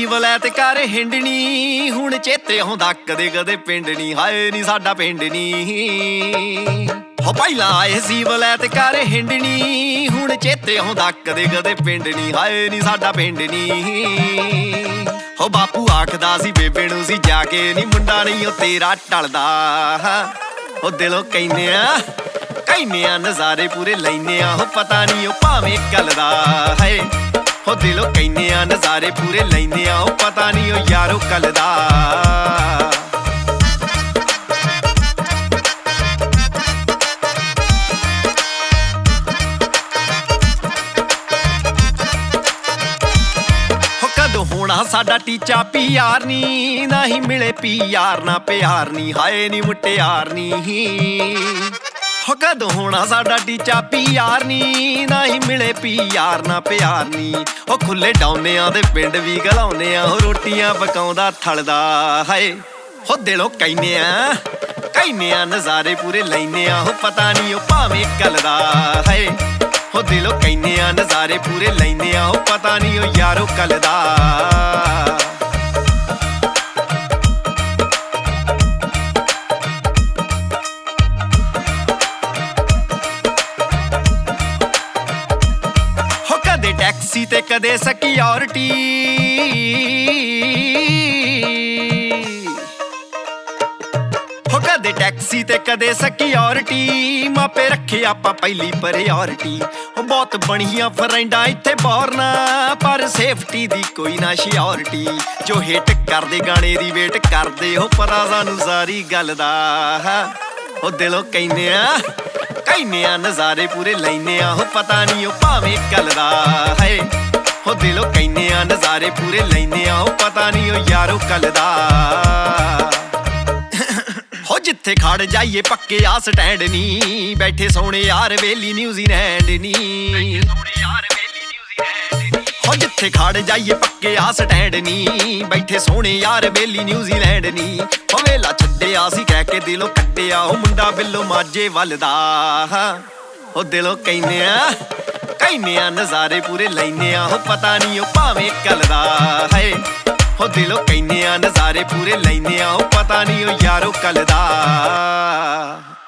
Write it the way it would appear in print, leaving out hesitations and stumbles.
ਵਲੈਤ ਕਰ ਹਿੰਡਣੀ ਹੁਣ ਚੇਤੇ ਆਉਂਦਾ ਕਦੇ ਕਦੇ ਪਿੰਡ ਨੀ ਹਾਏ ਨੀ ਸਾਡਾ ਪਿੰਡ ਨੀ ਹੋ ਪਹਿਲਾਂ ਆਏ ਸੀ ਵਲੈਤ ਕਰ ਹਿੰਡਣੀ ਹੁਣ ਚੇਤੇ ਆਉਂਦਾ ਕਦੇ ਕਦੇ ਪਿੰਡ ਨੀ ਹਾਏ ਨੀ ਸਾਡਾ ਪਿੰਡ ਨੀ ਹੋ ਬਾਪੂ ਆਖਦਾ ਸੀ ਬੇਬੇ ਨੂੰ ਸੀ ਜਾ ਕੇ ਨੀ ਮੁੰਡਾ ਨਹੀਂ ਉਹ ਤੇਰਾ ਟਲਦਾ ਉਹ ਦਿਲੋਂ ਕਹਿੰਦੇ ਆ ਨਜ਼ਾਰੇ ਪੂਰੇ ਲੈਨੇ ਆ ਹੋ ਪਤਾ ਨਹੀਂ ਉਹ ਭਾਵੇਂ ਕੱਲ ਦਾ ਹੈ ਹੋ ਦਿਲੋਂ ਕਹਿੰਦੇ ਆ ਨਜ਼ਾਰੇ ਪੂਰੇ ਲੈਨੇ ਆ ਉਹ ਪਤਾ ਨਹੀਂ ਉਹ ਯਾਰੋ ਕੱਲ ਦਾ ਹੋਣਾ ਸਾਡਾ ਟੀਚਾ ਪਿਆਰ ਨੀ ਨਾ ਹੀ ਮਿਲੇ ਪਿਆਰ ਨਾ ਪਿਆਰ ਨੀ ਹਾਏ ਨੀ ਮੁਟਿਆਰ ਨੀ ਹੋ ਕਦੋਂ ਹੋਣਾ ਸਾਡਾ ਟੀਚਾ ਪਿਆਰ ਨੀ ਨਾ ਹੀ ਮਿਲੇ ਪਿਆਰ ਨਾ ਪਿਆਰ ਨੀ ਉਹ ਖੁੱਲੇ ਡਾਉਨਿਆਂ ਦੇ ਪਿੰਡ ਵੀ ਗਲਾਉਂਦੇ ਆ ਉਹ ਰੋਟੀਆਂ ਪਕਾਉਂਦਾ ਥਲਦਾ ਹਾਏ ਹੋ ਦਿਲੋਂ ਕਹਿੰਦੇ ਆ ਨਜ਼ਾਰੇ ਪੂਰੇ ਲੈਨੇ ਆ ਉਹ ਪਤਾ ਨਹੀਂ ਉਹ ਭਾਵੇਂ ਕੱਲ ਦਾ ਹਾਏ ਹੋ ਦਿਲੋਂ ਕਹਿੰਦੇ ਆ ਨਜ਼ਾਰੇ ਪੂਰੇ ਲੈਨੇ ਆ ਉਹ ਪਤਾ ਨਹੀਂ ਉਹ ਯਾਰੋ ਕੱਲ ਦਾ ਹੋ ਕਦੇ ਟੈਕਸੀ ਤੇ ਕਦੇ ਸਿਕਿਉਰਿਟੀ ਕਦੇ ਟੈਕਸੀ ਤੇ ਕਦੇ ਸਿਕਿਉਰਿਟੀ ਮਾਪੇ ਰੱਖੇ ਆਪਾਂ ਪਹਿਲੀ ਪ੍ਰਾਇੋਰਟੀ ਉਹ ਬਹੁਤ ਬਣੀਆਂ ਫਰੈਂਡਾਂ ਇੱਥੇ ਬੋਰਨਾ ਪਰ ਸੇਫਟੀ ਦੀ ਕੋਈ ਨਾ ਸ਼ਿਓਰਿਟੀ ਜੋ ਹਿੱਟ ਕਰਦੇ ਗਾਣੇ ਦੀ ਵੇਟ ਕਰਦੇ ਹੋ ਪਤਾ ਸਾਨੂੰ ਸਾਰੀ ਗੱਲ ਦਾ ਉਹ ਦਿਲੋਂ ਕਹਿੰਦੇ ਆ ਨਜ਼ਾਰੇ ਪੂਰੇ ਲੈਨੇ ਆ ਉਹ ਪਤਾ ਨਹੀਂ ਉਹ ਭਾਵੇਂ ਕੱਲ ਦਾ ਹੈ ਉਹ ਦਿਲੋਂ ਕਹਿੰਦੇ ਆ ਨਜ਼ਾਰੇ ਪੂਰੇ ਲੈਨੇ ਆ ਉਹ ਪਤਾ ਨਹੀਂ ਉਹ ਯਾਰੋ ਕੱਲ ਦਾ ਹੋ ਜਿੱਥੇ ਖੜ ਜਾਈਏ ਪੱਕੇ ਆ ਸਟੈਂਡ ਨੀ ਬੈਠੇ ਸੋਹਣੇ ਯਾਰ ਵੇਲੀ ਨਿਊਜ਼ੀਲੈਂਡ ਨੀ ਹੋ ਜਿੱਥੇ ਖੜ ਜਾਈਏ ਪੱਕੇ ਆ ਸਟੈਂਡ ਨੀ ਬੈਠੇ ਸੋਹਣੇ ਯਾਰ ਵੇਲੀ ਨਿਊਜ਼ੀਲੈਂਡ ਨੀ ਹੋ ਵੇਲਾ ਛੱਡਿਆ ਸੀ ਕਹਿ ਕੇ ਦਿਲੋਂ ਕੱਟਿਆ ਉਹ ਮੁੰਡਾ ਬਿੱਲੋ ਮਾਝੇ ਵੱਲ ਦਾ ਉਹ ਦਿਲੋਂ ਕਹਿੰਦੇ ਆ ਨਜ਼ਾਰੇ ਪੂਰੇ ਲੈਨੇ ਆ ਉਹ ਪਤਾ ਨਹੀਂ ਉਹ ਭਾਵੇਂ ਕੱਲ ਦਾ ਹੈ ਹੋ ਦਿਲੋਂ ਕਹਿੰਦੇ ਆ ਨਜ਼ਾਰੇ ਪੂਰੇ ਲੈਨੇ ਆ ਉਹ ਪਤਾ ਨਹੀਂ ਉਹ ਯਾਰੋ ਕੱਲ ਦਾ